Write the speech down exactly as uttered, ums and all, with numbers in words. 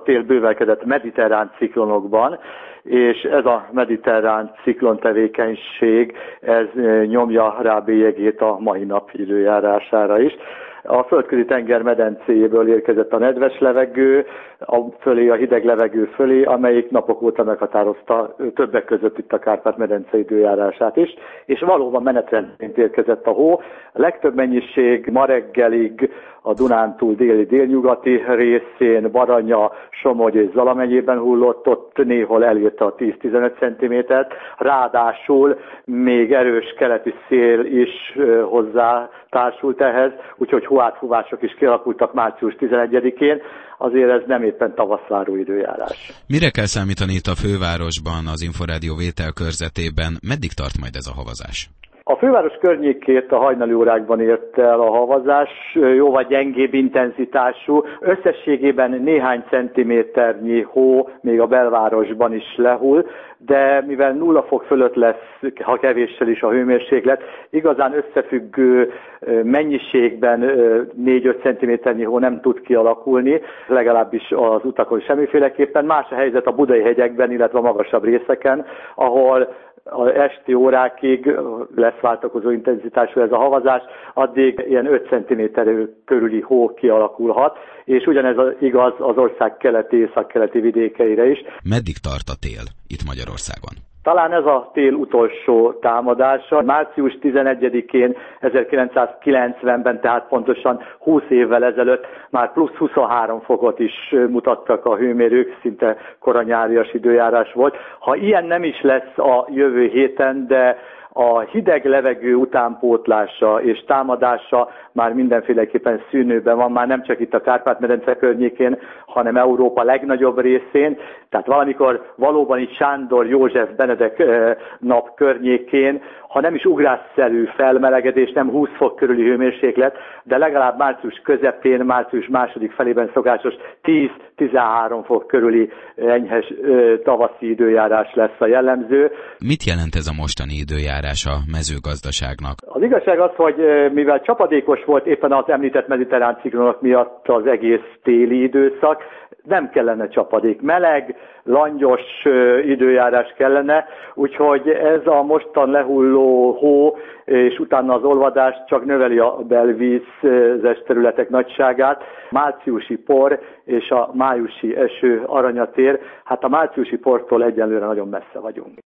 tél bővelkedett mediterrán ciklonokban, és ez a mediterrán ciklon tevékenység, ez nyomja rá bélyegét a mai nap időjárására is. A Földközi tenger medencéjéből érkezett a nedves levegő, a fölé, a hideg levegő fölé, amelyik napok óta meghatározta többek között itt a Kárpát-medence időjárását is, és valóban menetrendként érkezett a hó. A legtöbb mennyiség ma reggelig a Dunántúl déli délnyugati részén, Baranya, Somogy és Zala megyében hullott, ott néhol elérte a tíz-tizenöt centimétert, ráadásul még erős keleti szél is hozzá társult ehhez, úgyhogy hóátfúvások is kialakultak március tizenegyedikén, azért ez nem éppen tavaszváró időjárás. Mire kell számítani itt a fővárosban, az Inforádió vételkörzetében? Meddig tart majd ez a havazás? A főváros környékét a hajnali órákban ért el a havazás, jóval gyengébb intenzitású, összességében néhány centiméternyi hó még a belvárosban is lehull, de mivel nulla fok fölött lesz, ha kevéssel is a hőmérséklet, igazán összefüggő mennyiségben négy-öt centiméternyi hó nem tud kialakulni, legalábbis az utakon semmiféleképpen. Más a helyzet a budai hegyekben, illetve a magasabb részeken, ahol az esti órákig lesz váltakozó intenzitású ez a havazás, addig ilyen öt centiméter körüli hó kialakulhat, és ugyanez igaz az ország keleti, északkeleti vidékeire is. Meddig tart a tél itt Magyarországon? Talán ez a tél utolsó támadása. március tizenegyedikén ezerkilencszázkilencvenben, tehát pontosan húsz évvel ezelőtt már plusz huszonhárom fokot is mutattak a hőmérők, szinte koranyárias időjárás volt. Ha ilyen nem is lesz a jövő héten, de a hideg levegő utánpótlása és támadása már mindenféleképpen szűnőben van, már nem csak itt a Kárpát-medence környékén, hanem Európa legnagyobb részén. Tehát valamikor valóban itt Sándor József Benedek nap környékén, ha nem is ugrásszerű felmelegedés, nem húsz fok körüli hőmérséklet, de legalább március közepén, március második felében szokásos tíz-tizenhárom fok körüli enyhes tavaszi időjárás lesz a jellemző. Mit jelent ez a mostani időjárás a mezőgazdaságnak? Az igazság az, hogy mivel csapadékos volt éppen az említett mediterrán ciklonok miatt az egész téli időszak, nem kellene csapadék. Meleg, langyos időjárás kellene, úgyhogy ez a mostan lehulló hó és utána az olvadás csak növeli a belvízes területek nagyságát. Márciusi por és a májusi eső aranyatér, hát a márciusi portól egyenlőre nagyon messze vagyunk.